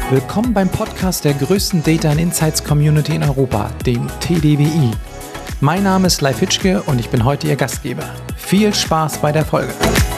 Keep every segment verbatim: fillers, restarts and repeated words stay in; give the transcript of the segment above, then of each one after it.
Willkommen beim Podcast der größten Data and Insights Community in Europa, dem T D W I. Mein Name ist Leif Hitschke und ich bin heute Ihr Gastgeber. Viel Spaß bei der Folge.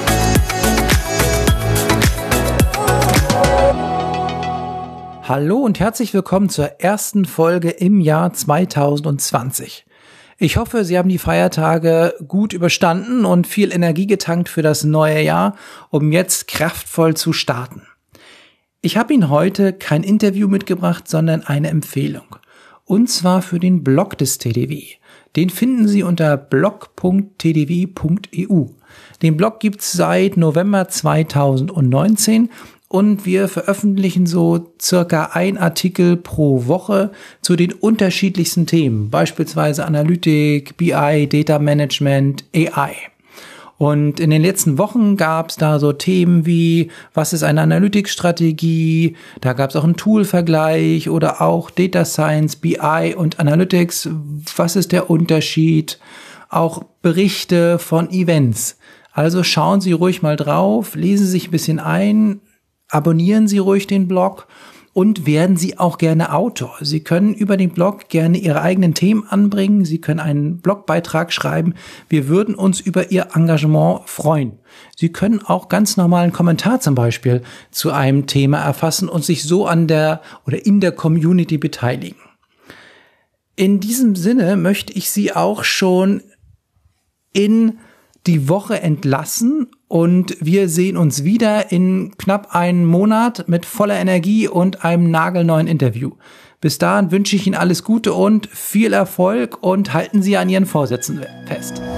Hallo und herzlich willkommen zur ersten Folge im Jahr zwanzig zwanzig. Ich hoffe, Sie haben die Feiertage gut überstanden und viel Energie getankt für das neue Jahr, um jetzt kraftvoll zu starten. Ich habe Ihnen heute kein Interview mitgebracht, sondern eine Empfehlung. Und zwar für den Blog des T D W I. Den finden Sie unter blog punkt t d w i punkt e u. Den Blog gibt's seit November zweitausendneunzehn und wir veröffentlichen so circa ein Artikel pro Woche zu den unterschiedlichsten Themen, beispielsweise Analytik, B I, Data Management, A I. Und in den letzten Wochen gab es da so Themen wie, was ist eine Analytics-Strategie? Da gab es auch einen Tool-Vergleich oder auch Data Science, B I und Analytics. Was ist der Unterschied? Auch Berichte von Events. Also schauen Sie ruhig mal drauf, lesen Sie sich ein bisschen ein, abonnieren Sie ruhig den Blog und werden Sie auch gerne Autor. Sie können über den Blog gerne Ihre eigenen Themen anbringen. Sie können einen Blogbeitrag schreiben. Wir würden uns über Ihr Engagement freuen. Sie können auch ganz normal einen Kommentar zum Beispiel zu einem Thema erfassen und sich so an der oder in der Community beteiligen. In diesem Sinne möchte ich Sie auch schon in die Woche entlassen und wir sehen uns wieder in knapp einem Monat mit voller Energie und einem nagelneuen Interview. Bis dahin wünsche ich Ihnen alles Gute und viel Erfolg und halten Sie an Ihren Vorsätzen fest.